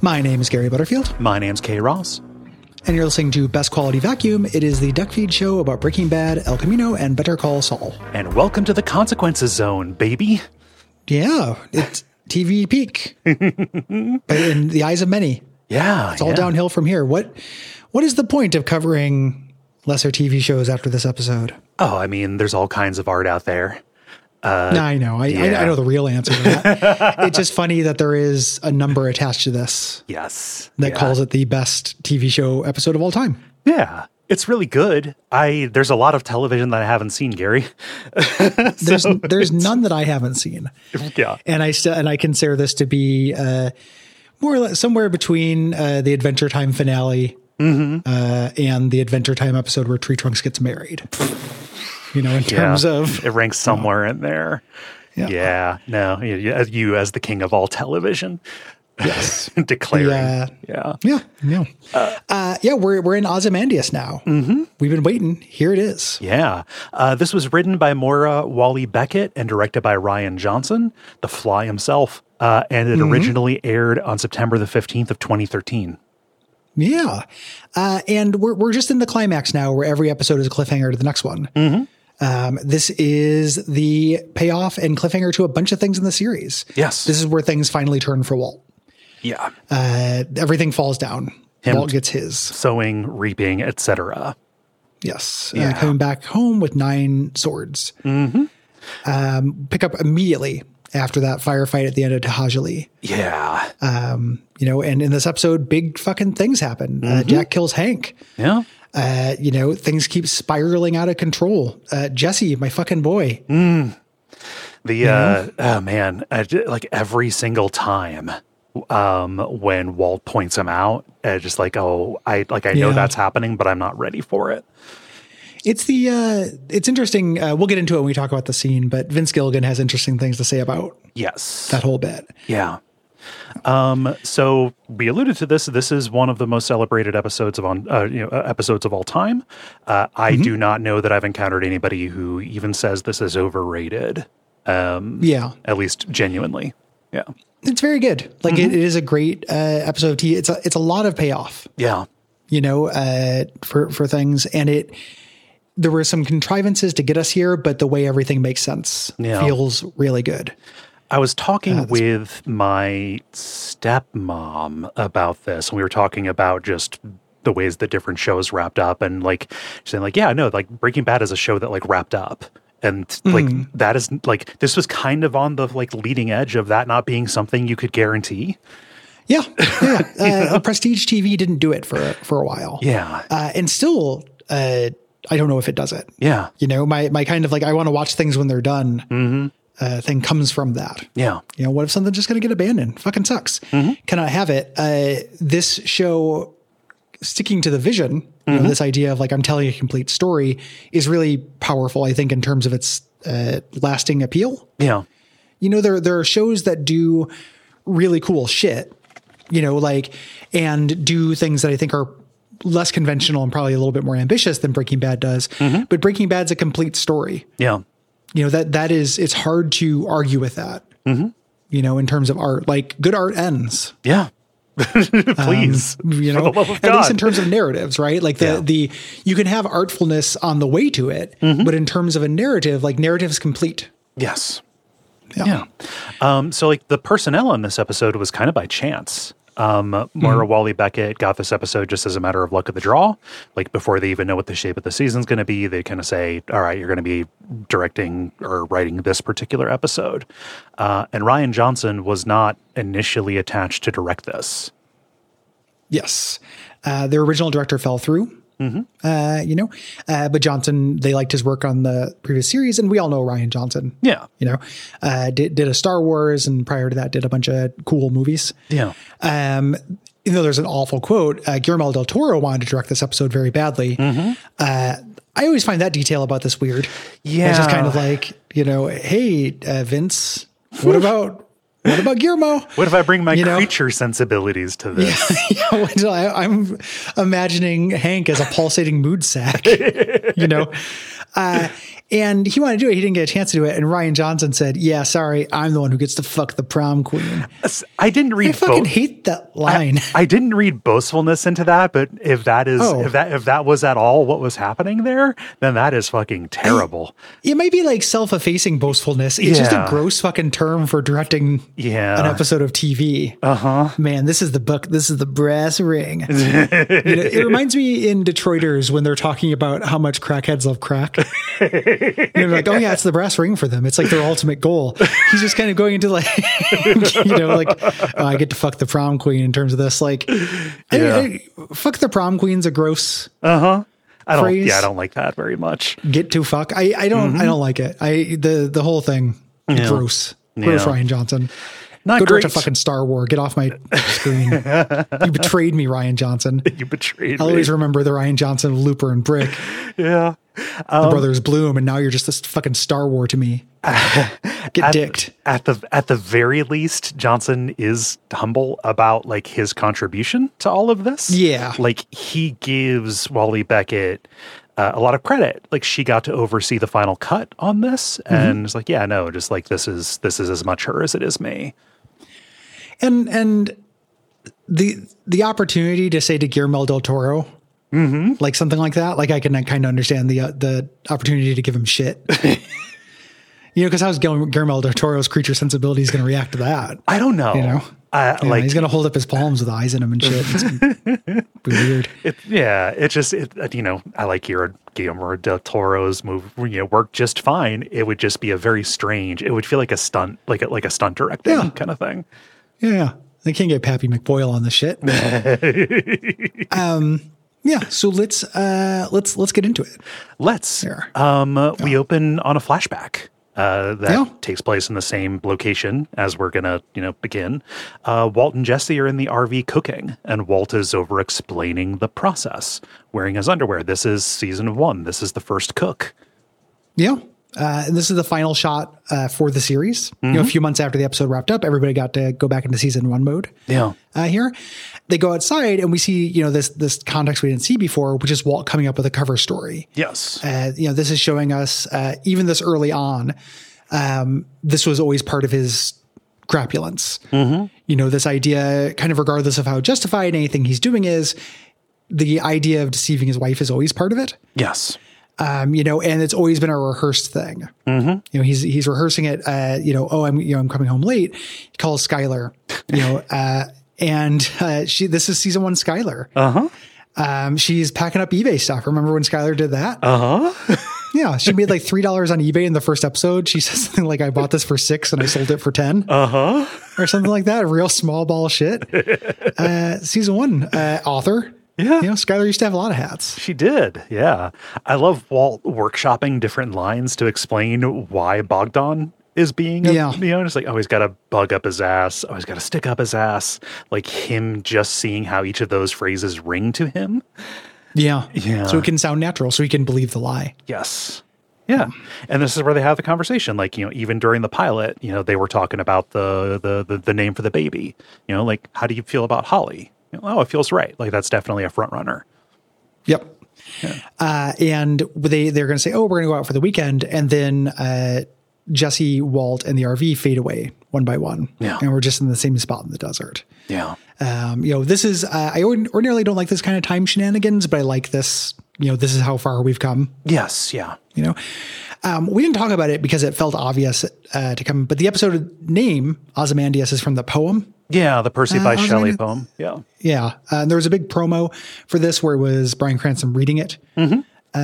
My name is Gary Butterfield. My name's Kay Ross. And you're listening to Best Quality Vacuum. It is the Duck Feed show about Breaking Bad, El Camino, and Better Call Saul. And welcome to the Consequences Zone, baby. Yeah, it's TV peak. But in the eyes of many. Yeah. It's all downhill from here. What is the point of covering lesser TV shows after this episode? Oh, I mean, there's all kinds of art out there. I know. I know the real answer to that. It's just funny that there is a number attached to this. Yes. That calls it the best TV show episode of all time. Yeah. It's really good. There's a lot of television that I haven't seen, Gary. There's none that I haven't seen. Yeah. And I consider this to be more or less somewhere between the Adventure Time finale and the Adventure Time episode where Tree Trunks gets married. You know, in terms of... It ranks somewhere in there. Yeah. Yeah. No, you as the king of all television. Yes. Declaring. We're in Ozymandias now. Mm-hmm. We've been waiting. Here it is. Yeah. This was written by Maura Wally Beckett and directed by Ryan Johnson, the Fly himself. And it originally aired on September the 15th of 2013. Yeah. And we're just in the climax now where every episode is a cliffhanger to the next one. Mm-hmm. This is the payoff and cliffhanger to a bunch of things in the series. Yes. This is where things finally turn for Walt. Yeah. Everything falls down. Walt gets his. Sowing, reaping, etc. Yes. Coming back home with 9 swords. Mm-hmm. Pick up immediately after that firefight at the end of Tahajali. Yeah. And in this episode, big fucking things happen. Jack kills Hank. Yeah. Things keep spiraling out of control. Jesse, my fucking boy. Like every single time when Walt points him out, just like, I know that's happening, but I'm not ready for it. It's interesting. We'll get into it when we talk about the scene, but Vince Gilligan has interesting things to say about that whole bit. Yeah. So we alluded to this. This is one of the most celebrated episodes of all time. I do not know that I've encountered anybody who even says this is overrated. At least genuinely. Yeah. It's very good. Like it is a great episode of TV. It's a lot of payoff. Yeah. For things, and there were some contrivances to get us here, but the way everything makes sense feels really good. I was talking with my stepmom about this, and we were talking about just the ways that different shows wrapped up, and like saying like, Breaking Bad is a show that like wrapped up. And like, that is like, this was kind of on the like leading edge of that not being something you could guarantee. Yeah. Prestige TV didn't do it for a while. Yeah. And still, I don't know if it does it. Yeah. My kind of like, I want to watch things when they're done thing comes from that. Yeah. What if something's just going to get abandoned? Fucking sucks. Can I have it? This show, sticking to the vision, this idea of like, I'm telling a complete story is really powerful, I think, in terms of its lasting appeal. Yeah. There are shows that do really cool shit, and do things that I think are less conventional and probably a little bit more ambitious than Breaking Bad does. But Breaking Bad's a complete story. Yeah. It's hard to argue with that, in terms of art. Like, good art ends. Yeah. Please. For the love of God. At least in terms of narratives, right? Like you can have artfulness on the way to it, but in terms of a narrative, like narrative's complete. Yes. Yeah. So like the personnel in this episode was kind of by chance. Maura Wally Beckett got this episode just as a matter of luck of the draw. Like before they even know what the shape of the season's going to be, they kind of say, all right, you're going to be directing or writing this particular episode. And Ryan Johnson was not initially attached to direct this. Yes. Their original director fell through, but Johnson, they liked his work on the previous series, and we all know Ryan Johnson. Yeah. Did a Star Wars, and prior to that did a bunch of cool movies. Yeah. Even though there's an awful quote, Guillermo del Toro wanted to direct this episode very badly. I always find that detail about this weird. Yeah. It's just kind of like, hey, Vince, what about Guillermo? What if I bring my creature sensibilities to this? I'm imagining Hank as a pulsating mood sack, And he wanted to do it. He didn't get a chance to do it. And Ryan Johnson said, yeah, sorry, I'm the one who gets to fuck the prom queen. I didn't read. I fucking hate that line. I didn't read boastfulness into that, but if that is if that was at all what was happening there, then that is fucking terrible. It might be like self-effacing boastfulness. It's just a gross fucking term for directing an episode of TV. Man, this is the book. This is the brass ring. It reminds me in Detroiters when they're talking about how much crackheads love crack. They're like, oh yeah, it's the brass ring for them. It's like their ultimate goal. He's just kind of going into like, I get to fuck the prom queen in terms of this. Like, fuck the prom queen's a gross. I don't like that very much. Get to fuck. I don't like it. The whole thing. Gross. Gross, Ryan Johnson. Not Go great. direct a fucking Star Wars. Get off my screen. You betrayed me, Ryan Johnson. You betrayed me. I'll always remember the Ryan Johnson of Looper and Brick. Yeah. The brothers Bloom, and now you're just this fucking Star Wars to me. Get dicked. At the very least, Johnson is humble about like his contribution to all of this. Yeah. Like he gives Wally Beckett a lot of credit. Like she got to oversee the final cut on this, and it's like, yeah, no, just like this is as much her as it is me. And the opportunity to say to Guillermo del Toro, like something like that, like I can kind of understand the opportunity to give him shit. Because how's Guillermo del Toro's creature sensibilities going to react to that? I don't know. Like he's going to hold up his palms with eyes in them and shit. It's be weird. I like Guillermo del Toro's work just fine. It would just be a very strange. It would feel like a stunt, like a stunt directing kind of thing. Yeah, they can't get Pappy McBoyle on the shit. So let's get into it. Let's. We open on a flashback. That takes place in the same location as we're gonna, begin. Walt and Jesse are in the RV cooking, and Walt is over explaining the process, wearing his underwear. This is season 1. This is the first cook. Yeah. And this is the final shot for the series. A few months after the episode wrapped up, everybody got to go back into season 1 mode. Yeah. Here they go outside and we see, this context we didn't see before, which is Walt coming up with a cover story. Yes. This is showing us, even this early on, this was always part of his crapulence. This idea, kind of regardless of how justified anything he's doing is, the idea of deceiving his wife is always part of it. Yes. And it's always been a rehearsed thing. He's rehearsing it. I'm coming home late. He calls Skylar, and this is season 1 Skylar. She's packing up eBay stuff. Remember when Skylar did that? Yeah. She made like $3 on eBay in the first episode. She says something like, I bought this for $6 and I sold it for $10 or something like that. Real small ball shit. Season 1, author. Yeah. Skylar used to have a lot of hats. She did. Yeah. I love Walt workshopping different lines to explain why Bogdan is being, just like, he's got to bug up his ass. He's got to stick up his ass. Like him just seeing how each of those phrases ring to him. Yeah. Yeah. So it can sound natural. So he can believe the lie. Yes. Yeah. And this is where they have the conversation. Like, even during the pilot, they were talking about the name for the baby, like, how do you feel about Holly? It feels right. Like that's definitely a front runner. Yep. Yeah. And they're going to say, we're going to go out for the weekend. And then Jesse, Walt, and the RV fade away one by one. Yeah. And we're just in the same spot in the desert. Yeah. This is, I ordinarily don't like this kind of time shenanigans, but I like this, this is how far we've come. Yes. Yeah. We didn't talk about it because it felt obvious to come, but the episode name, Ozymandias, is from the poem. Yeah, the Percy by Shelley poem. Yeah. Yeah. And there was a big promo for this where it was Bryan Cranston reading it, and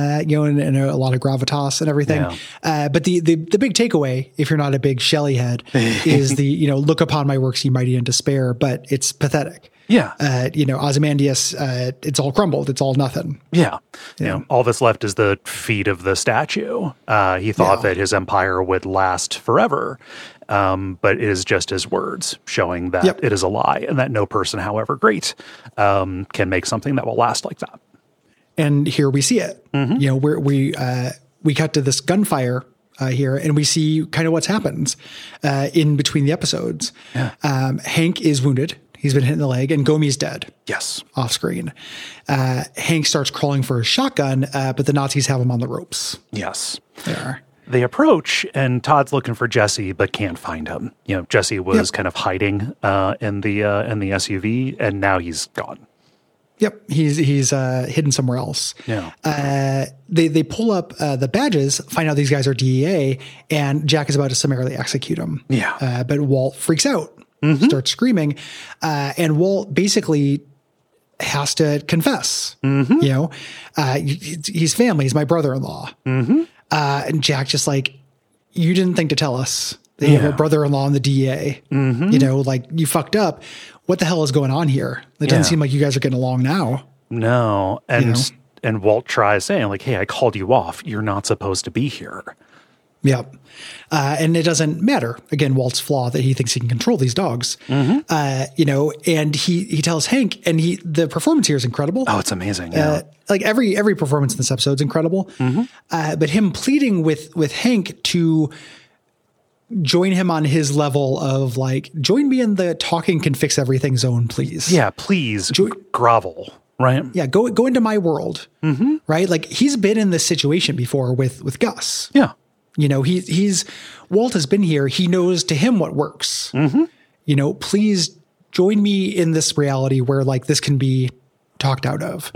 a lot of gravitas and everything. Yeah. But the big takeaway, if you're not a big Shelley head, is the, look upon my works, ye mighty in despair, but it's pathetic. Yeah. Ozymandias, it's all crumbled. It's all nothing. Yeah. All that's left is the feet of the statue. He thought that his empire would last forever. But it is just his words showing that it is a lie and that no person, however great, can make something that will last like that. And here we see it, where we cut to this gunfire here and we see kind of what's happened in between the episodes. Yeah. Hank is wounded. He's been hit in the leg, and Gomi's dead. Yes. Off screen. Hank starts crawling for his shotgun, but the Nazis have him on the ropes. Yes. There. They approach, and Todd's looking for Jesse, but can't find him. You know, Jesse was kind of hiding in the SUV, and now he's gone. Yep, he's hidden somewhere else. Yeah. They pull up the badges, find out these guys are DEA, and Jack is about to summarily execute them. Yeah. But Walt freaks out, starts screaming, and Walt basically has to confess. You know, he's family. He's my brother-in-law. And Jack just like, you didn't think to tell us that you have a brother-in-law in the DEA. You know, like, you fucked up. What the hell is going on here? It doesn't seem like you guys are getting along now. No. And Walt tries saying, like, hey, I called you off. You're not supposed to be here. Yep. And it doesn't matter. Again, Walt's flaw that he thinks he can control these dogs. You know, and he tells Hank, and the performance here is incredible. Oh, it's amazing. Yeah. Like every performance in this episode is incredible. But him pleading with Hank to join him on his level of like, join me in the talking can fix everything zone, please. Yeah, please grovel. Right. Yeah. Go into my world. Right. Like, he's been in this situation before with Gus. Yeah. You know, Walt has been here. He knows to him what works. You know, please join me in this reality where like this can be talked out of.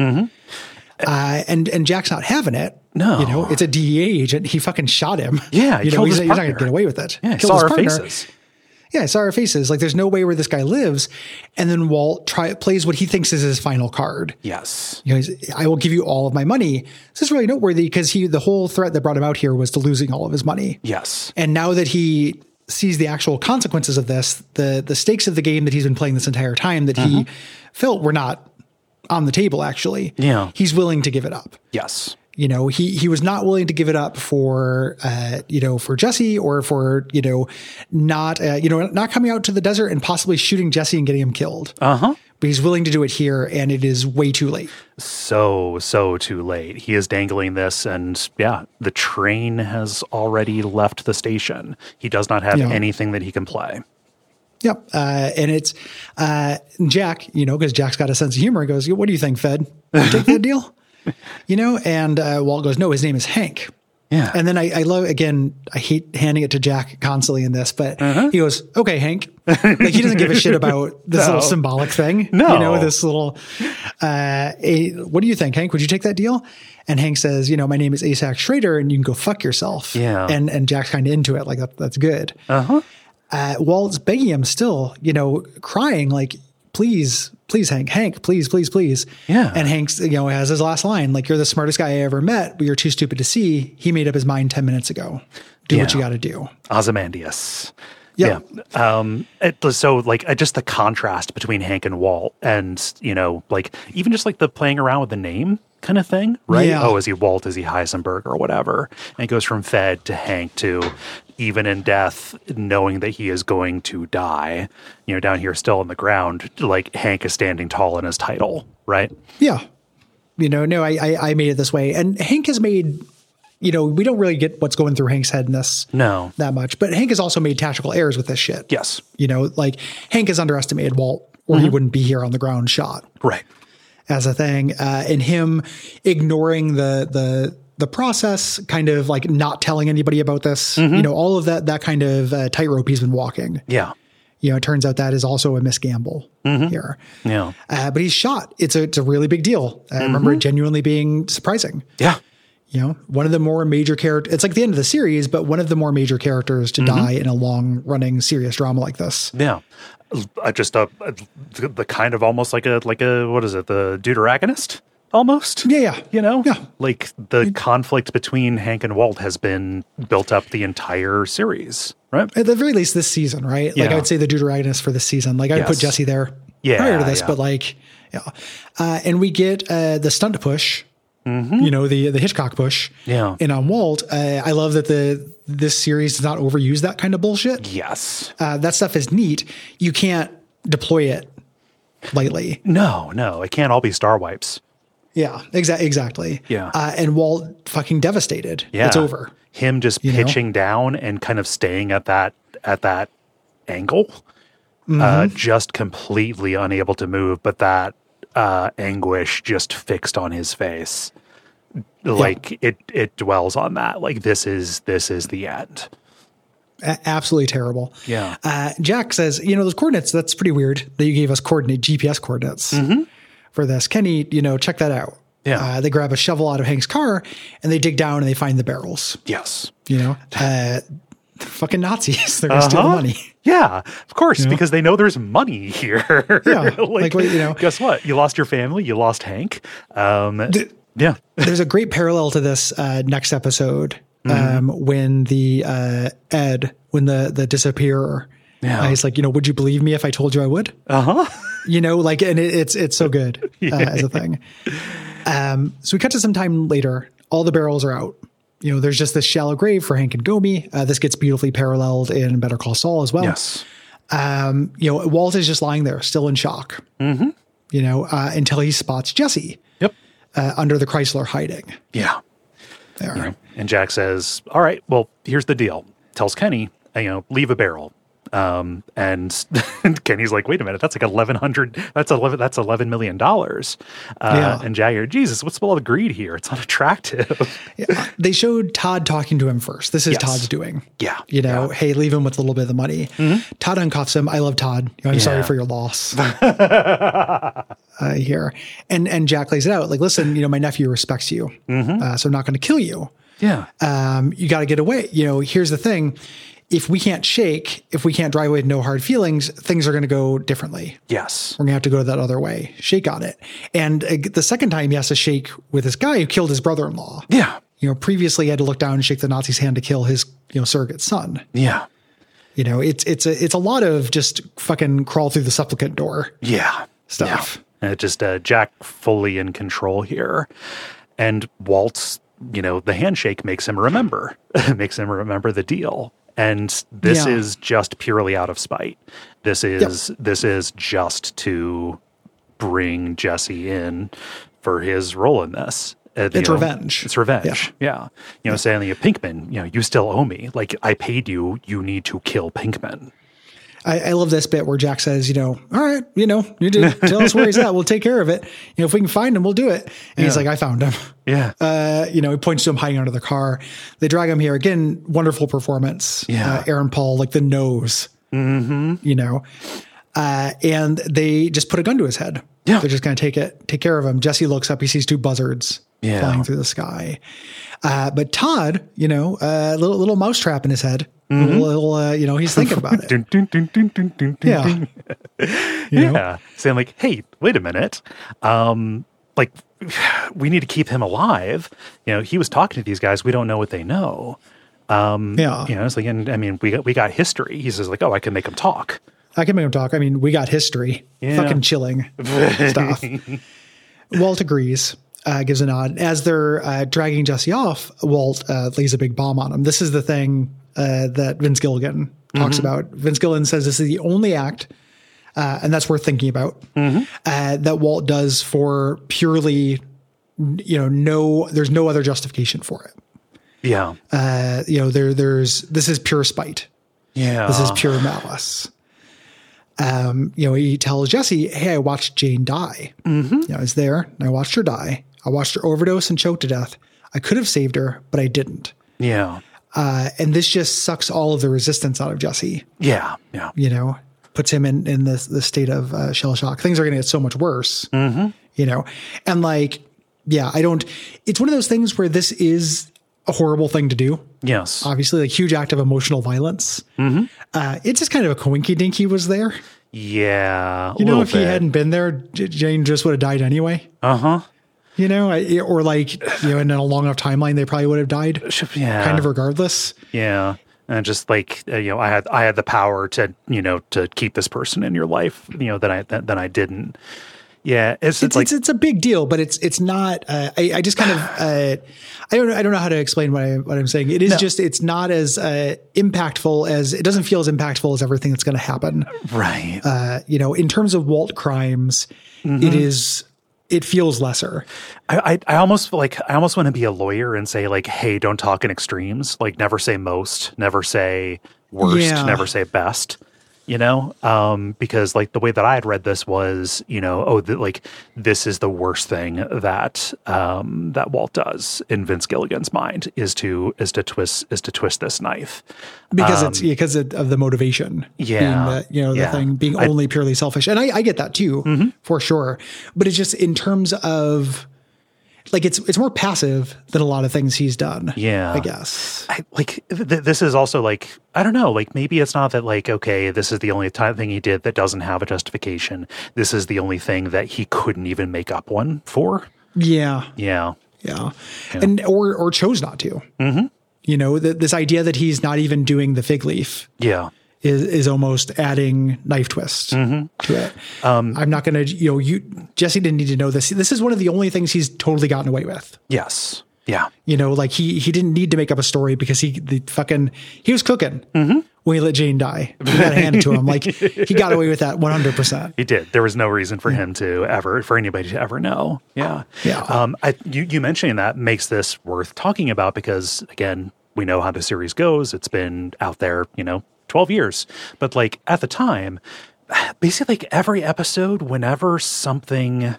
And Jack's not having it. No. You know, it's a DEA agent. He fucking shot him. Yeah. You know, he's not going to get away with it. Yeah. Saw our faces. Yeah, I saw our faces. Like, there's no way where this guy lives. And then Walt plays what he thinks is his final card. Yes. You know, I will give you all of my money. This is really noteworthy because the whole threat that brought him out here was to losing all of his money. Yes. And now that he sees the actual consequences of this, the stakes of the game that he's been playing this entire time that he felt were not on the table, actually. Yeah. He's willing to give it up. Yes. You know, he was not willing to give it up for, you know, for Jesse or for, you know, not coming out to the desert and possibly shooting Jesse and getting him killed. But he's willing to do it here, and it is way too late. So too late. He is dangling this, and yeah, the train has already left the station. He does not have anything that he can play. Yep. And it's Jack, you know, because Jack's got a sense of humor. He goes, what do you think, Fed? You take that deal? You know, and Walt goes, no, his name is Hank. Yeah. And then I love, again, I hate handing it to Jack constantly in this, but he goes, okay, Hank. Like, he doesn't give a shit about this little symbolic thing. No. You know, this little, what do you think, Hank? Would you take that deal? And Hank says, you know, my name is Asac Schrader, and you can go fuck yourself. Yeah. And Jack's kind of into it. Like, that's good. Walt's begging him still, you know, crying like, please, Hank, please. Yeah. And Hank's, you know, has his last line, like, you're the smartest guy I ever met, but you're too stupid to see. He made up his mind 10 minutes ago. Do what you got to do. Ozymandias. Yeah. So like just the contrast between Hank and Walt, and, you know, like even just like the playing around with the name kind of thing, right? Yeah. Oh, is he Walt? Is he Heisenberg or whatever? And it goes from Fed to Hank to even in death, knowing that he is going to die, you know, down here still on the ground, like Hank is standing tall in his title, right? Yeah. You know, no, I made it this way. And Hank has made, you know, we don't really get what's going through Hank's head in this that much, but Hank has also made tactical errors with this shit. Yes. You know, like Hank has underestimated Walt, or he wouldn't be here on the ground shot. Right. As a thing. And him ignoring the process, kind of like not telling anybody about this, you know, all of that kind of tightrope he's been walking. Yeah. You know, it turns out that is also a misgamble here. Yeah. But he's shot. It's a really big deal. I remember it genuinely being surprising. Yeah. You know, one of the more major characters, it's like the end of the series, but one of the more major characters to die in a long running serious drama like this. Yeah. Just the kind of almost like a, what is it? The deuteragonist almost. Yeah. You know, yeah. Like the conflict between Hank and Walt has been built up the entire series, right? At the very least this season, right? Like I would say the deuteragonist for this season, like I would put Jesse there prior to this, but like, and we get the stunt push. You know, the Hitchcock push in on Walt. I love that this series does not overuse that kind of bullshit. Yes. That stuff is neat. You can't deploy it lightly. No, it can't all be star wipes. Yeah, exactly. Yeah. And Walt fucking devastated. Yeah. It's over. Him just pitching down and kind of staying at that angle. just completely unable to move, but that anguish just fixed on his face. Like it dwells on that. Like this is the end. Absolutely terrible. Yeah. Jack says, those coordinates, that's pretty weird that you gave us GPS coordinates for this. Kenny, check that out. Yeah. They grab a shovel out of Hank's car and they dig down and they find the barrels. Yes. Fucking Nazis. They're going to steal the money. Yeah, of course, because they know there's money here. Yeah. Guess what? You lost your family. You lost Hank. Yeah. There's a great parallel to this next episode when the when the disappearer, he's like, would you believe me if I told you I would? And it's so good as a thing. So we cut to some time later. All the barrels are out. There's just this shallow grave for Hank and Gomi. This gets beautifully paralleled in Better Call Saul as well. Yes. Walt is just lying there, still in shock. Until he spots Jesse. Yep. Under the Chrysler hiding. Yeah. There. And Jack says, all right, well, here's the deal. Tells Kenny, leave a barrel. And Kenny's like, wait a minute, that's like $11 million. And Jack, Jesus, what's all the greed here? It's unattractive. They showed Todd talking to him first. This is Todd's doing. Yeah. Hey, leave him with a little bit of the money. Todd uncuffs him. I love Todd. I'm sorry for your loss. Here. And Jack lays it out. Like, listen, my nephew respects you. So I'm not going to kill you. Yeah. You got to get away. Here's the thing. If we can't drive away with no hard feelings, things are going to go differently. Yes. We're going to have to go that other way. Shake on it. And the second time he has to shake with this guy who killed his brother-in-law. Yeah. Previously he had to look down and shake the Nazi's hand to kill his, surrogate son. Yeah. It's a lot of just fucking crawl through the supplicant door. Yeah. Stuff. Yeah. And it just, Jack fully in control here. And Walt's, the handshake makes him remember the deal. And this is just purely out of spite. This is just to bring Jesse in for his role in this. It's revenge. It's revenge. Yeah. Saying, Pinkman, you still owe me. Like, I paid you. You need to kill Pinkman. I love this bit where Jack says, all right, you tell us where he's at. We'll take care of it. If we can find him, we'll do it. And he's like, I found him. Yeah. He points to him hiding under the car. They drag him here. Again, wonderful performance. Yeah. Aaron Paul, like the nose, and they just put a gun to his head. Yeah. They're just going to take care of him. Jesse looks up. He sees two buzzards flying through the sky. But Todd, a little mousetrap in his head. He's thinking about it. Yeah. Saying like, hey, wait a minute. We need to keep him alive. He was talking to these guys. We don't know what they know. It's like, and we got history. He says like, oh, I can make them talk. I can make them talk. We got history. Yeah. Fucking chilling stuff. Walt agrees. Gives a nod. As they're dragging Jesse off, Walt lays a big bomb on him. This is the thing that Vince Gilligan talks about. Vince Gilligan says this is the only act, and that's worth thinking about, that Walt does for purely, there's no other justification for it. Yeah. This is pure spite. Yeah. This is pure malice. He tells Jesse, hey, I watched Jane die. I was there and I watched her die. I watched her overdose and choke to death. I could have saved her, but I didn't. Yeah. And this just sucks all of the resistance out of Jesse. Yeah. Yeah. Puts him in the state of shell shock. Things are going to get so much worse, and like, it's one of those things where this is a horrible thing to do. Yes. Obviously, like huge act of emotional violence. It's just kind of a coinky dinky was there. Yeah. If he hadn't been there, Jane just would have died anyway. Or like, in a long enough timeline, they probably would have died. Yeah. Kind of regardless. Yeah. And just like, I had the power to, to keep this person in your life, that I didn't. Yeah. It's a big deal, but it's not, I just kind of, I don't know how to explain what I'm saying. It is just, it's not as impactful as, it doesn't feel as impactful as everything that's going to happen. Right. In terms of Walt crimes, it feels lesser. I almost want to be a lawyer and say like, hey, don't talk in extremes. Like never say most, never say worst, never say best. because like the way that I had read this was, like this is the worst thing that that Walt does in Vince Gilligan's mind is to twist this knife because because of the motivation. Yeah. Being the thing being only purely selfish. And I get that too, for sure. But it's just in terms of like, it's more passive than a lot of things he's done. Yeah. I guess. This is also like, I don't know, like maybe it's not that like, okay, this is the only thing he did that doesn't have a justification. This is the only thing that he couldn't even make up one for. Yeah. Yeah. Yeah. And, or chose not to, this idea that he's not even doing the fig leaf. Yeah. Is almost adding knife twist to it. I'm not going to, Jesse didn't need to know this. This is one of the only things he's totally gotten away with. Yes. Yeah. Like he didn't need to make up a story because he was cooking when he let Jane die. You got to hand it to him. Like he got away with that 100%. He did. There was no reason for him for anybody to ever know. Yeah. Yeah. You mentioning that makes this worth talking about because again, we know how the series goes. It's been out there, 12 years. But like at the time, basically like every episode, whenever something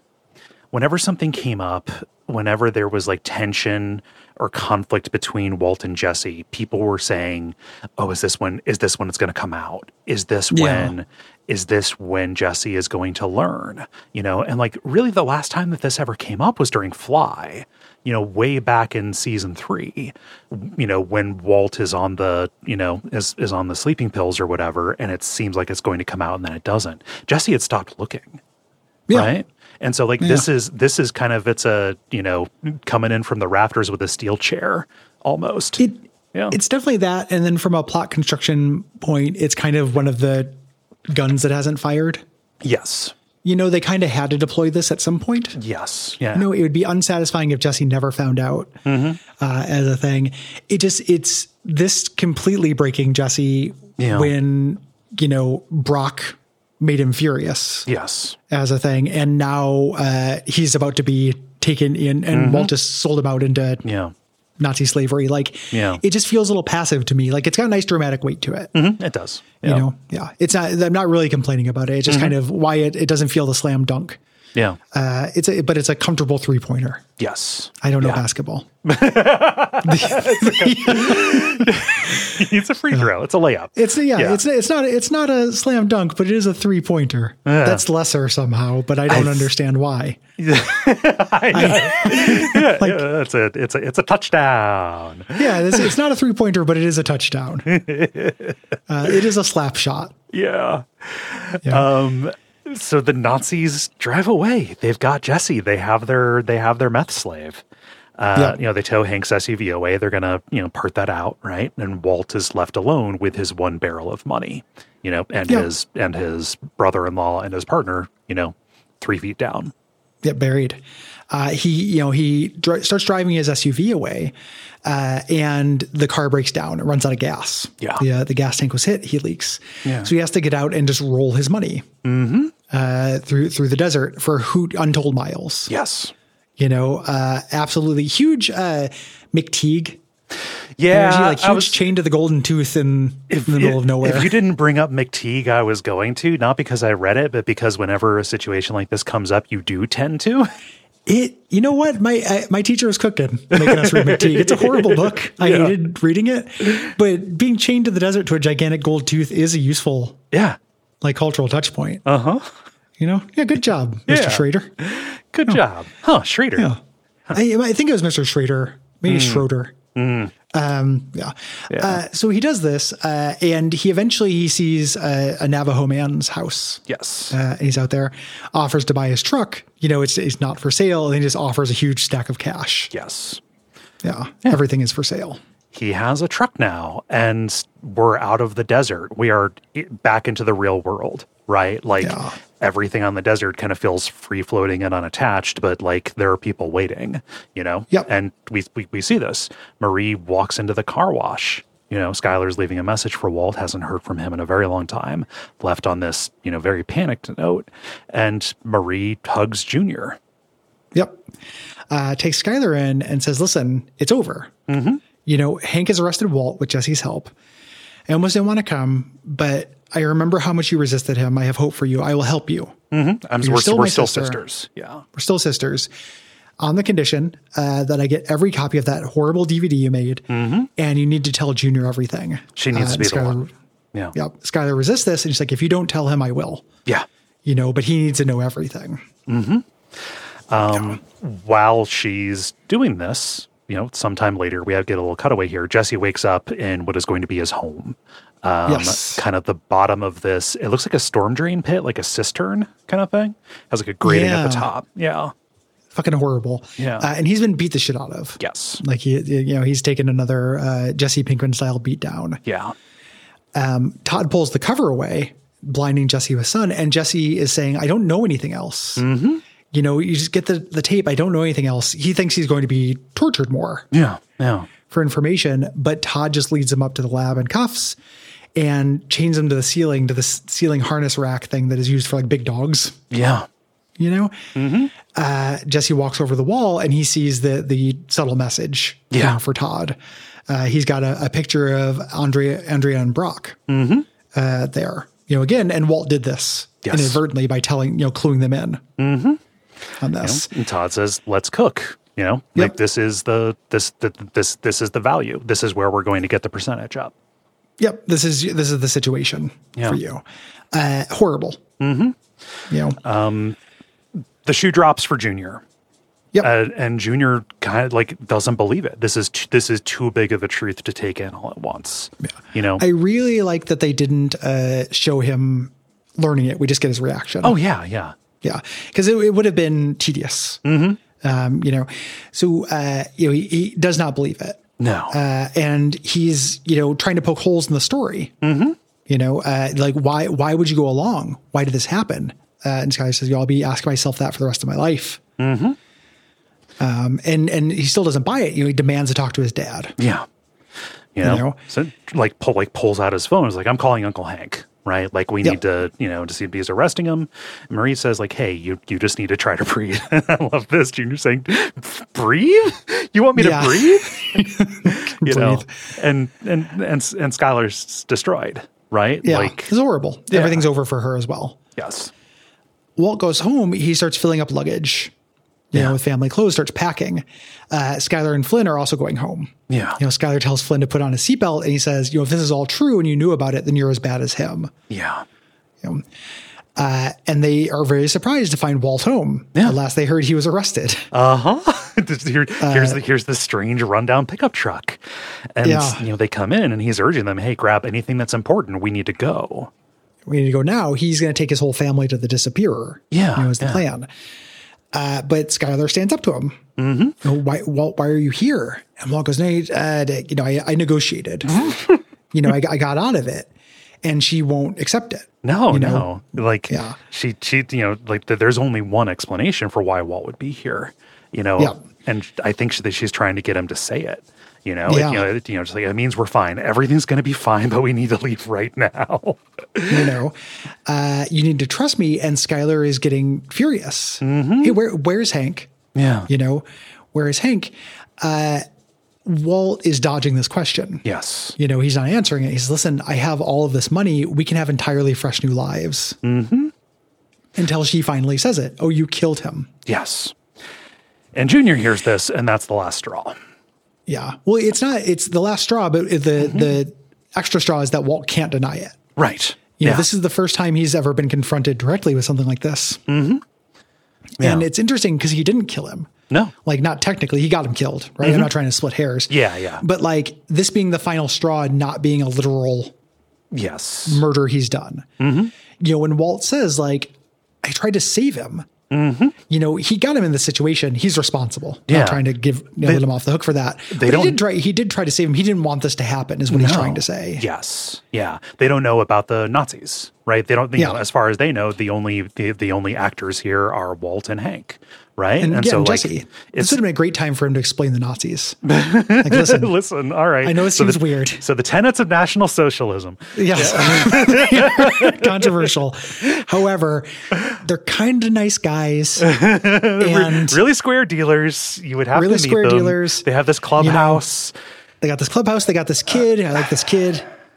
came up, whenever there was like tension or conflict between Walt and Jesse, people were saying, oh, is this when it's going to come out? Is this when Jesse is going to learn? And like really the last time that this ever came up was during Fly, way back in season 3, when Walt is on the, is on the sleeping pills or whatever, and it seems like it's going to come out and then it doesn't. Jesse had stopped looking. Yeah. Right. And so like, this is kind of, it's a, coming in from the rafters with a steel chair almost. It's definitely that. And then from a plot construction point, it's kind of one of the guns that hasn't fired. Yes. They kind of had to deploy this at some point. Yes. Yeah. It would be unsatisfying if Jesse never found out as a thing. It's this completely breaking Jesse when, Brock made him furious. Yes. As a thing. And now he's about to be taken in and Walt just sold him out into Nazi slavery. Like, it just feels a little passive to me. Like it's got a nice dramatic weight to it. It does. Yeah. It's not, I'm not really complaining about it. It's just kind of why it doesn't feel the slam dunk. Yeah. But it's a comfortable 3-pointer. Yes. I don't know basketball. It's a free throw. It's a layup. It's not a slam dunk, but it is a 3-pointer. That's lesser somehow, but I don't understand why. It's a touchdown. Yeah, it's not a 3-pointer, but it is a touchdown. It is a slap shot. Yeah. So the Nazis drive away. They've got Jesse. They have their meth slave. They tow Hank's SUV away. They're gonna, part that out, right? And Walt is left alone with his one barrel of money, and his brother-in-law and his partner, 3 feet down. Yeah, buried. He starts driving his SUV away, and the car breaks down. It runs out of gas. Yeah. The gas tank was hit. He leaks. Yeah. So he has to get out and just roll his money through the desert for untold miles. Yes. Absolutely huge McTeague. Yeah. Energy, like huge chain to the golden tooth in the middle of nowhere. If you didn't bring up McTeague, I was going to, not because I read it, but because whenever a situation like this comes up, you do tend to. You know what? My teacher was cooking, making us read McTeague. It's a horrible book. I hated reading it, but being chained to the desert to a gigantic gold tooth is a useful, cultural touch point. Good job, Mr. Schrader. Good job. Huh, Schrader. Yeah. I think it was Mr. Schrader, maybe Schroeder. So he does this, and he sees a Navajo man's house. Yes. And he's out there, offers to buy his truck. It's not for sale. And he just offers a huge stack of cash. Yes. Yeah. Everything is for sale. He has a truck now, and we're out of the desert. We are back into the real world, right? Everything on the desert kind of feels free floating and unattached, but like there are people waiting, Yep. And we see this. Marie walks into the car wash. Skylar's leaving a message for Walt, hasn't heard from him in a very long time, left on this, very panicked note. And Marie hugs Junior. Yep. Takes Skylar in and says, listen, it's over. Hank has arrested Walt with Jesse's help. I almost didn't want to come, but I remember how much you resisted him. I have hope for you. I will help you. We're still sisters. Yeah. We're still sisters on the condition that I get every copy of that horrible DVD you made. And you need to tell Junior everything. She needs to be the one. Yeah. Yeah. Skylar resists this. And she's like, if you don't tell him, I will. Yeah. But he needs to know everything. While she's doing this, sometime later, we get a little cutaway here. Jesse wakes up in what is going to be his home. Kind of the bottom of this. It looks like a storm drain pit, like a cistern kind of thing. Has like a grating at the top. Yeah. Fucking horrible. Yeah. And he's been beat the shit out of. Yes. Like he's taken another Jesse Pinkman style beat down. Yeah. Todd pulls the cover away, blinding Jesse with sun. And Jesse is saying, I don't know anything else. You just get the tape. I don't know anything else. He thinks he's going to be tortured more. Yeah. Yeah. For information, but Todd just leads him up to the lab in cuffs and chains him to the ceiling harness rack thing that is used for like big dogs. Yeah. Jesse walks over the wall and he sees the subtle message for Todd. He's got a picture of Andrea and Brock there. Again, and Walt did this inadvertently by cluing them in on this. And Todd says, "Let's cook." Like this is the value. This is where we're going to get the percentage up. Yep. This is the situation for you. Horrible. The shoe drops for Junior. Yep. And Junior kind of like doesn't believe it. This is too big of a truth to take in all at once. Yeah. I really like that they didn't show him learning it. We just get his reaction. Oh yeah. Yeah. Yeah. Because it would have been tedious. So he does not believe it. No. And he's, trying to poke holes in the story. Like why would you go along? Why did this happen? And Skylar says, I'll be asking myself that for the rest of my life. And he still doesn't buy it. He demands to talk to his dad. Yeah. So pulls out his phone. He's like, I'm calling Uncle Hank. Right. Like we need to, to see if he's arresting him. And Marie says like, hey, you just need to try to breathe. I love this. Junior saying, breathe? You want me to breathe? And Skylar's destroyed. Right. Yeah. It's horrible. Yeah. Everything's over for her as well. Yes. Walt goes home. He starts filling up luggage, with family clothes, starts packing. Skylar and Flynn are also going home. Yeah. Skylar tells Flynn to put on a seatbelt and he says, if this is all true and you knew about it, then you're as bad as him. Yeah. And they are very surprised to find Walt home. Yeah. Last they heard he was arrested. Here's the strange rundown pickup truck. And, they come in and he's urging them, hey, grab anything that's important. We need to go. We need to go now. He's going to take his whole family to the disappearer. Yeah. Is the plan. But Skylar stands up to him. Why are you here? And Walt goes, no, I negotiated. I got out of it. And she won't accept it. No. She there's only one explanation for why Walt would be here, and I think she's trying to get him to say it. Just like, it means we're fine. Everything's going to be fine, but we need to leave right now. You need to trust me. And Skylar is getting furious. Hey, where's Hank? Yeah. Where's Hank? Walt is dodging this question. Yes. He's not answering it. He says, listen, I have all of this money. We can have entirely fresh new lives. Until she finally says it. Oh, you killed him. Yes. And Junior hears this, and that's the last straw. Yeah. Well, it's the last straw, but the extra straw is that Walt can't deny it. Right. This is the first time he's ever been confronted directly with something like this. And it's interesting because he didn't kill him. No. Like, not technically. He got him killed, right? I'm not trying to split hairs. Yeah. But like this being the final straw, not being a literal murder he's done. When Walt says like, I tried to save him. He got him in this situation. He's responsible. Not trying to let him off the hook for that. He did try to save him. He didn't want this to happen is what he's trying to say. Yes. Yeah. They don't know about the Nazis, right? They don't, as far as they know, the only actors here are Walt and Hank. Right. And so Jesse, this would have been a great time for him to explain the Nazis. Like, listen, all right. I know it seems weird. So the tenets of National Socialism. Yes. Controversial. However, they're kind of nice guys. And really square dealers. You would have to meet them. Dealers. They have this clubhouse. They got this clubhouse. They got this kid. I like this kid.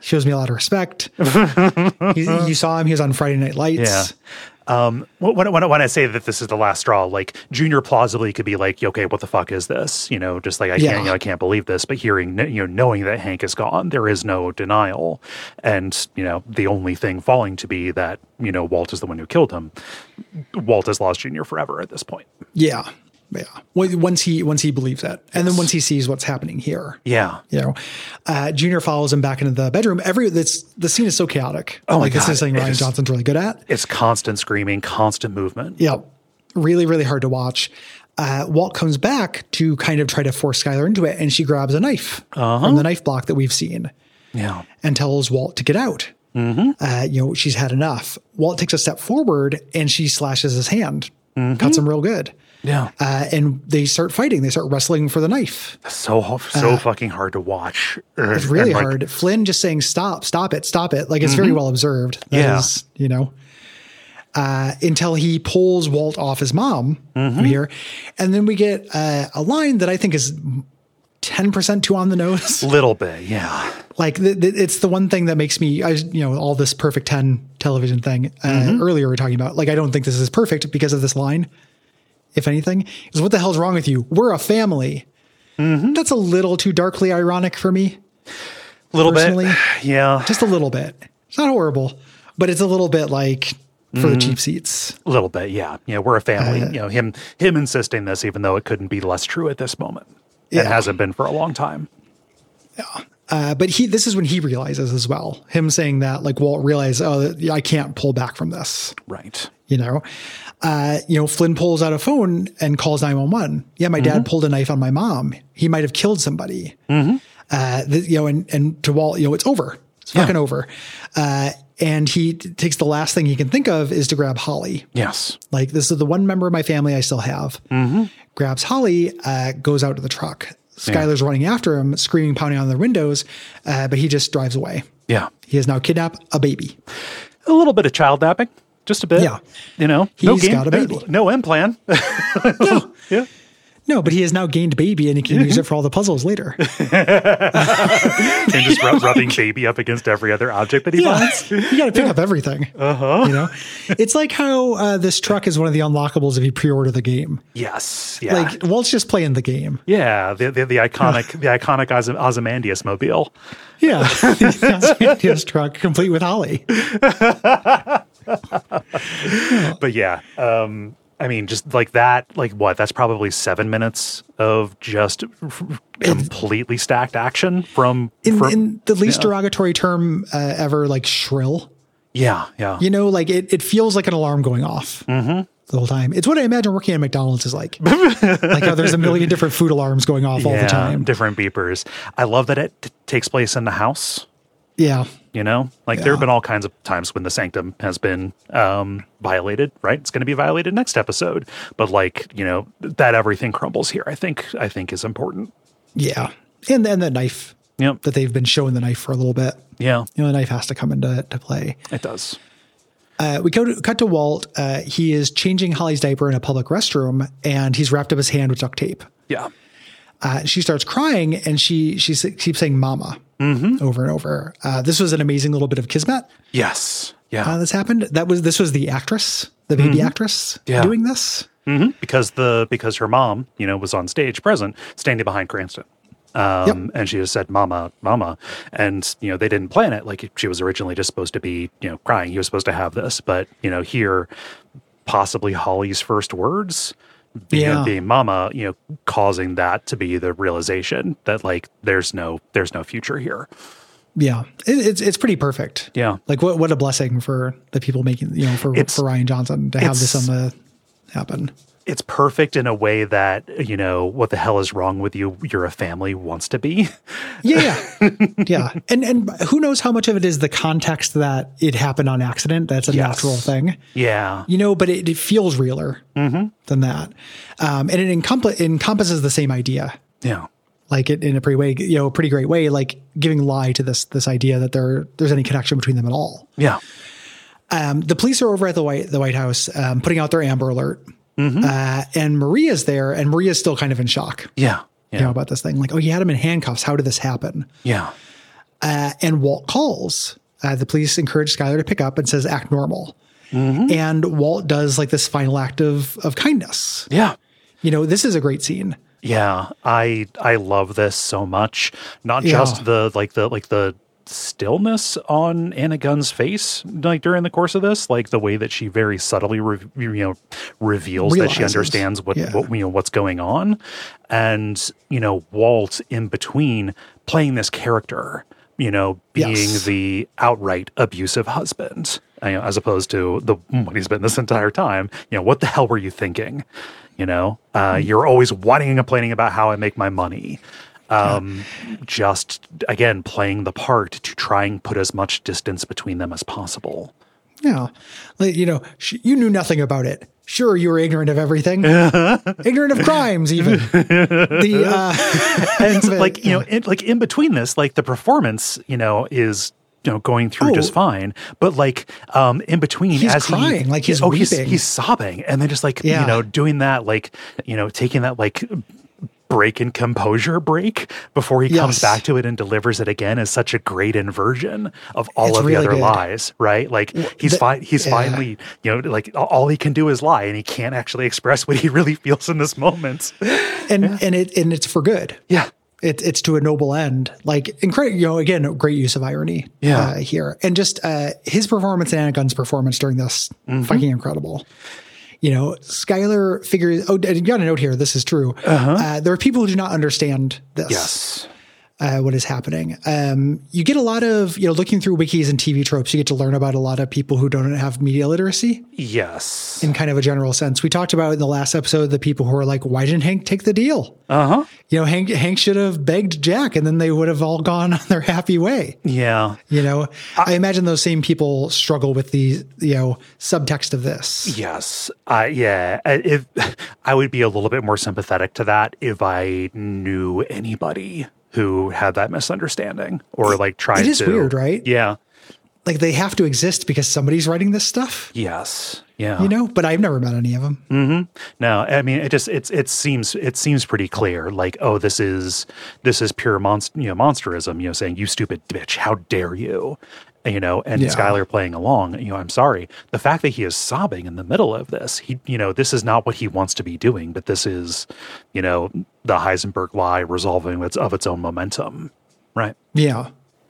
shows me a lot of respect. You saw him. He was on Friday Night Lights. Yeah. When I say that this is the last straw, like Junior plausibly could be like, okay, what the fuck is this? Just like, I can't believe this. But knowing that Hank is gone, there is no denial. And, the only thing falling to be that, Walt is the one who killed him. Walt has lost Junior forever at this point. Yeah. Yeah. Once he believes it. And then once he sees what's happening here. Yeah. Junior follows him back into the bedroom. The scene is so chaotic. Oh my God. This is something Rian Johnson's really good at. It's constant screaming, constant movement. Yeah. Really, really hard to watch. Walt comes back to kind of try to force Skyler into it, and she grabs a knife from the knife block that we've seen. Yeah. And tells Walt to get out. Mm-hmm. She's had enough. Walt takes a step forward and she slashes his hand, cuts him real good. Yeah. And they start fighting. They start wrestling for the knife. So fucking hard to watch. It's really hard. Flynn just saying, stop it. Like, it's very well observed. That is, until he pulls Walt off his mom here. And then we get a line that I think is 10% too on the nose. Little bit. Yeah. Like it's the one thing that makes me, all this Perfect 10 television thing earlier we were talking about. Like, I don't think this is perfect because of this line. If anything, is what the hell's wrong with you? We're a family. That's a little too darkly ironic for me. A little bit. Yeah. Just a little bit. It's not horrible, but it's a little bit like for the cheap seats. A little bit. Yeah. We're a family. Him insisting this, even though it couldn't be less true at this moment. It hasn't been for a long time. Yeah. But this is when he realizes as well, him saying that, like, Walt realized, I can't pull back from this. Right. Flynn pulls out a phone and calls 911. Yeah, my dad pulled a knife on my mom. He might have killed somebody. And to Walt, it's over. It's fucking over. And he takes the last thing he can think of is to grab Holly. Yes. Like, this is the one member of my family I still have. Grabs Holly, goes out to the truck. Skyler's running after him, screaming, pounding on their windows, but he just drives away. Yeah. He has now kidnapped a baby. A little bit of child napping. Just a bit. Yeah. He's got a baby. No M plan. No. Yeah. No, but he has now gained baby and he can use it for all the puzzles later. And just rubbing baby up against every other object that he finds. You got to pick up everything. It's like how this truck is one of the unlockables if you pre-order the game. Yes. Yeah. Like, Walt's just playing the game. Yeah. The iconic Ozymandias mobile. Yeah. The Ozymandias truck complete with Holly. But yeah. Just like that, like what? That's probably 7 minutes of just completely stacked action from in the least derogatory term ever, like shrill. Yeah. Yeah. It feels like an alarm going off the whole time. It's what I imagine working at McDonald's is like. Like how there's a million different food alarms going off all the time. Different beepers. I love that it takes place in the house. Yeah. There have been all kinds of times when the sanctum has been violated, right? It's going to be violated next episode. But that everything crumbles here, I think is important. Yeah. And then the knife that they've been showing the knife for a little bit. Yeah. The knife has to come into play. It does. We cut to Walt. He is changing Holly's diaper in a public restroom and he's wrapped up his hand with duct tape. Yeah. She starts crying and she keeps saying mama over and over. This was an amazing little bit of kismet. Yes. Yeah. This happened. This was the actress, the baby actress doing this. Because her mom, was on stage present, standing behind Cranston. And she just said, mama. And, they didn't plan it. Like she was originally just supposed to be, crying. He was supposed to have this, but, here, possibly Holly's first words being mama, causing that to be the realization that like, there's no future here. Yeah. It's pretty perfect. Yeah. Like what a blessing for the people making, for Rian Johnson to have this on the happen. It's perfect in a way that, what the hell is wrong with you? You're a family wants to be. Yeah. Yeah. And who knows how much of it is the context that it happened on accident. That's a natural thing. Yeah. But it feels realer than that. And it encompasses the same idea. Yeah. Like it in a pretty great way, like giving lie to this idea that there's any connection between them at all. Yeah. The police are over at the White House, putting out their Amber Alert. And Maria's there, and Maria's still kind of in shock. Yeah. About this thing. Like, oh, you had him in handcuffs. How did this happen? Yeah. And Walt calls. The police encourage Skylar to pick up and says, act normal. And Walt does like this final act of kindness. Yeah. This is a great scene. Yeah. I love this so much. Not just the stillness on Anna Gunn's face, like during the course of this, like the way that she very subtly reveals that she understands what's going on, and Walt in between playing this character, being the outright abusive husband, as opposed to what he's been this entire time. What the hell were you thinking? You're always whining and complaining about how I make my money. Just again playing the part to try and put as much distance between them as possible. Yeah, you knew nothing about it. Sure, you were ignorant of everything, ignorant of crimes, even. In between this, like the performance, is going through just fine, but in between, he's crying, he's weeping, he's sobbing, and then just doing that, taking that break in composure break before he comes back to it and delivers it again is such a great inversion of all of the other lies, right? He's finally, all he can do is lie, and he can't actually express what he really feels in this moment. And it's for good. Yeah. It's to a noble end, incredible, again, great use of irony here. And just his performance and Anna Gunn's performance during this, fucking incredible. Skylar figures, and you got a note here, this is true. There are people who do not understand this. Yes. What is happening. You get a lot of, looking through wikis and TV tropes, you get to learn about a lot of people who don't have media literacy. Yes. In kind of a general sense. We talked about in the last episode, the people who are like, why didn't Hank take the deal? Hank should have begged Jack, and then they would have all gone on their happy way. Yeah. I imagine those same people struggle with the, subtext of this. Yes. If I would be a little bit more sympathetic to that if I knew anybody who had that misunderstanding or tried to. It is weird, right? Yeah. They have to exist because somebody's writing this stuff. Yes. Yeah. But I've never met any of them. Mm-hmm. No, I mean, it seems pretty clear. This is pure monsterism, saying, you stupid bitch, how dare you? And Skylar playing along, I'm sorry. The fact that he is sobbing in the middle of this, this is not what he wants to be doing, but this is, the Heisenberg lie resolving of its own momentum. Right. Yeah.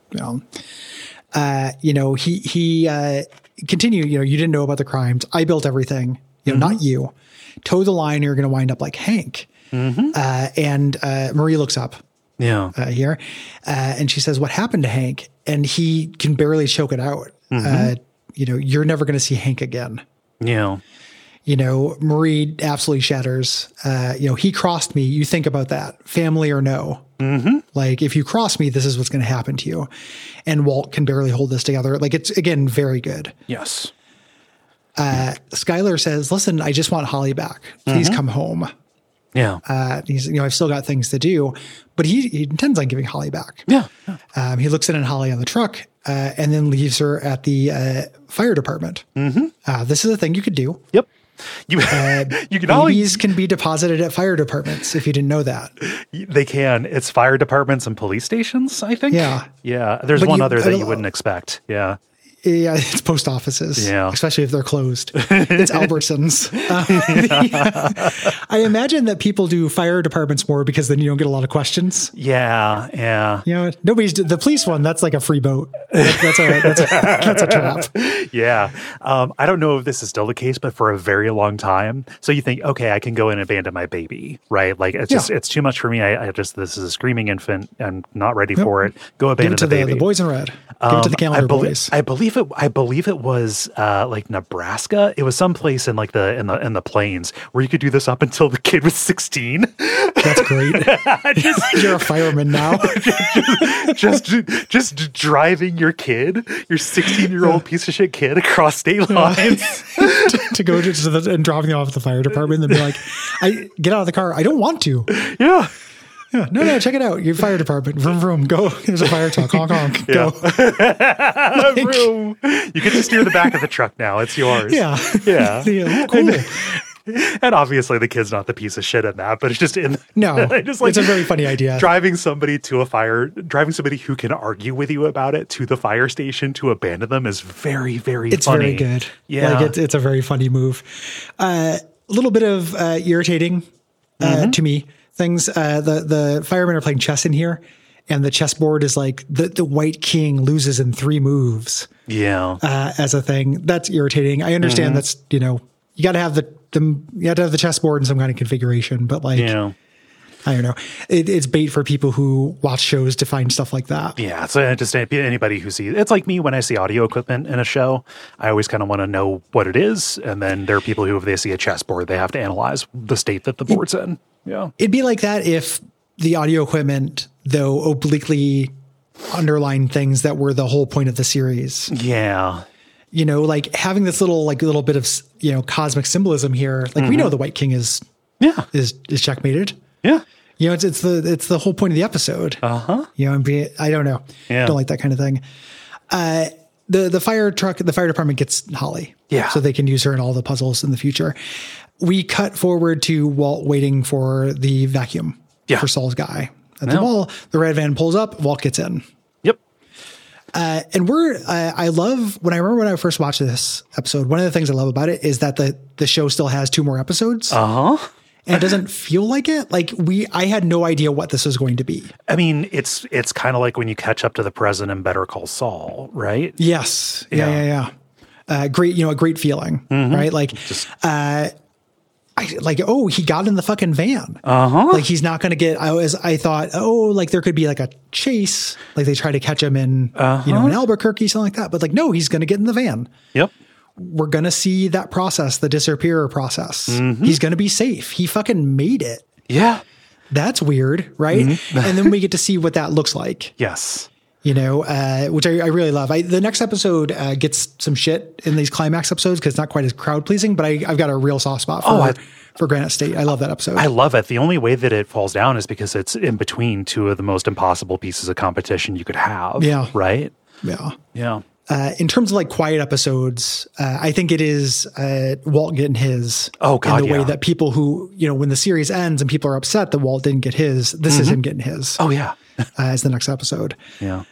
He continue, you didn't know about the crimes. I built everything, not you. Toe the line, you're going to wind up like Hank. And Marie looks up. Yeah. Here. And she says, what happened to Hank? And he can barely choke it out. You're never going to see Hank again. Yeah. Marie absolutely shatters. He crossed me. You think about that. Family or no. If you cross me, this is what's going to happen to you. And Walt can barely hold this together. It's, again, very good. Yes. Skylar says, listen, I just want Holly back. Please come home. Yeah. He's, I've still got things to do, but he intends on giving Holly back. Yeah. He looks in on Holly on the truck, and then leaves her at the fire department. This is a thing you could do. Yep. You can babies can be deposited at fire departments if you didn't know that. They can. It's fire departments and police stations, I think. Yeah. Yeah. There's one other that you wouldn't expect. Yeah. Yeah, it's post offices, especially if they're closed. It's Albertsons. I imagine that people do fire departments more because then you don't get a lot of questions. Yeah, yeah. The police one, that's like a free boat. That's a trap. Yeah. I don't know if this is still the case, but for a very long time. So you think, okay, I can go and abandon my baby, right? It's too much for me. This is a screaming infant. I'm not ready for it. Go abandon the baby. The boys in red. Give it to the calendar boys. I believe it was Nebraska. It was someplace in the plains where you could do this up until the kid was 16. That's great. You're a fireman now. just driving your 16-year-old piece of shit kid across state lines to go and dropping them off at the fire department and be like, I get out of the car. I don't want to. Yeah. Yeah. No, check it out. Your fire department. Vroom, vroom. Go. There's a fire truck. Honk, honk. Go. Vroom. You get to steer the back of the truck now. It's yours. Yeah. Yeah. Cool. And obviously the kid's not the piece of shit in that, but it's just No, just like it's a very funny idea. driving somebody who can argue with you about it to the fire station to abandon them is very, very It's funny. very good. Yeah. Like it's a very funny move. A little bit of irritating to me things. The firemen are playing chess in here, and the chessboard is like the White King loses in 3 moves. Yeah. As a thing. That's irritating. I understand that's, you got to have the chessboard in some kind of configuration, but like, I don't know. It's bait for people who watch shows to find stuff like that. Yeah, so just anybody who sees it's like me when I see audio equipment in a show. I always kind of want to know what it is, and then there are people who, if they see a chessboard, they have to analyze the state that the board's in. Yeah, it'd be like that if the audio equipment, though, obliquely underlined things that were the whole point of the series. Yeah. Like having this little bit of cosmic symbolism here. Like we know the White King is checkmated. Yeah. It's the whole point of the episode. I don't know. Yeah. Don't like that kind of thing. The fire department gets Holly. Yeah. So they can use her in all the puzzles in the future. We cut forward to Walt waiting for the vacuum for Saul's guy at the mall. The red van pulls up. Walt gets in. Yep. And I love when I first watched this episode, one of the things I love about it is that the show still has 2 more episodes. And it doesn't feel like it. Like I had no idea what this was going to be. I mean, it's kind of like when you catch up to the president in Better Call Saul, right? Yes. Yeah. Great, a great feeling, right? Like, he got in the fucking van. Like he's not going to get, I thought, like there could be like a chase. Like they try to catch him in, in Albuquerque, something like that. But like, no, he's going to get in the van. Yep. We're going to see that process, the disappear process. He's going to be safe. He fucking made it. Yeah. That's weird. Right. And then we get to see what that looks like. Yes. Which I really love. The next episode gets some shit in these climax episodes because it's not quite as crowd pleasing, but I've got a real soft spot for Granite State. I love that episode. I love it. The only way that it falls down is because it's in between 2 of the most impossible pieces of competition you could have. Yeah. Right? Yeah. Yeah. In terms of like quiet episodes, I think it is Walt getting his. Oh, God, in the way that people who, when the series ends and people are upset that Walt didn't get his, this is him getting his. Oh, yeah. As the next episode. Yeah.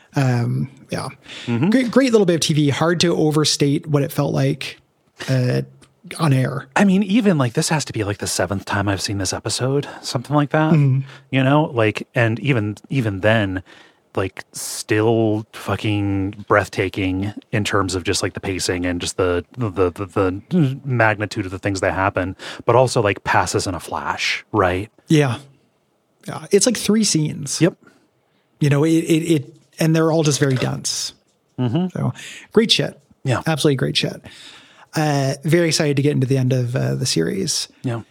Great little bit of TV. Hard to overstate what it felt like on air. I mean, even like this has to be like the 7th time I've seen this episode, something like that. And even then, like still fucking breathtaking in terms of just like the pacing and just the magnitude of the things that happen, but also like passes in a flash, right? Yeah. It's like 3 scenes. Yep. It and they're all just very dense. So great shit. Yeah. Absolutely great shit. Very excited to get into the end of the series. Yeah.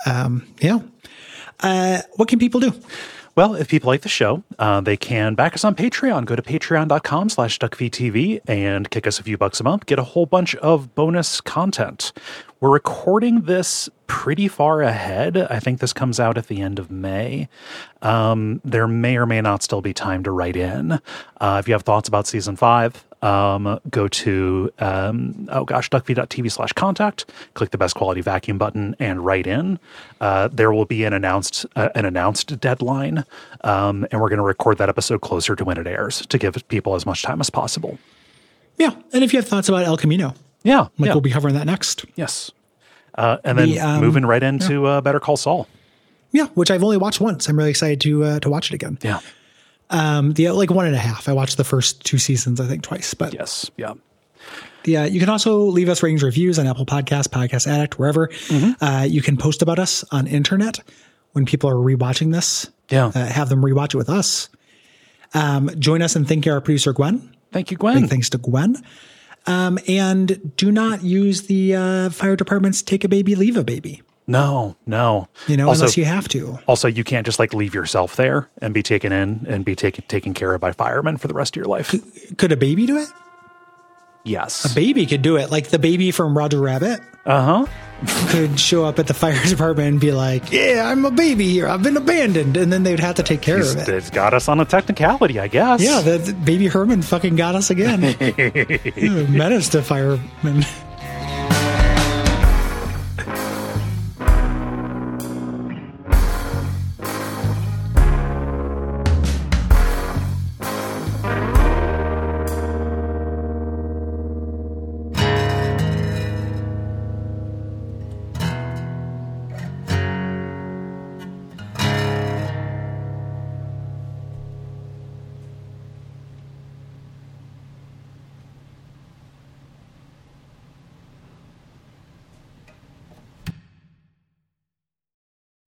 What can people do? Well, if people like the show, they can back us on Patreon. Go to patreon.com/DuckFeedTV and kick us a few bucks a month. Get a whole bunch of bonus content. We're recording this pretty far ahead. I think this comes out at the end of May. There may or may not still be time to write in. If you have thoughts about season 5, go to, duckfeed.tv/contact, click the best quality vacuum button and write in. There will be an announced deadline. And we're going to record that episode closer to when it airs to give people as much time as possible. Yeah. And if you have thoughts about El Camino, we'll be covering that next. Yes. And then moving right into Better Call Saul. Yeah. Which I've only watched once. I'm really excited to watch it again. Yeah. Like 1.5. I watched the first 2 seasons, I think twice, but yes. Yeah. You can also leave us ratings, reviews on Apple Podcasts, Podcast Addict, wherever. You can post about us on internet when people are rewatching this. Yeah. Have them rewatch it with us. Join us and thank our producer, Gwen. Thank you, Gwen. Big thanks to Gwen. And do not use the fire department's take a baby, leave a baby. No. Also, unless you have to. Also, you can't just like leave yourself there and be taken in and be taken care of by firemen for the rest of your life. Could a baby do it? Yes. A baby could do it. Like the baby from Roger Rabbit. Could show up at the fire department and be like, yeah, I'm a baby here. I've been abandoned. And then they'd have to take care of it. It's got us on a technicality, I guess. Yeah, the baby Herman fucking got us again. Menace to firemen.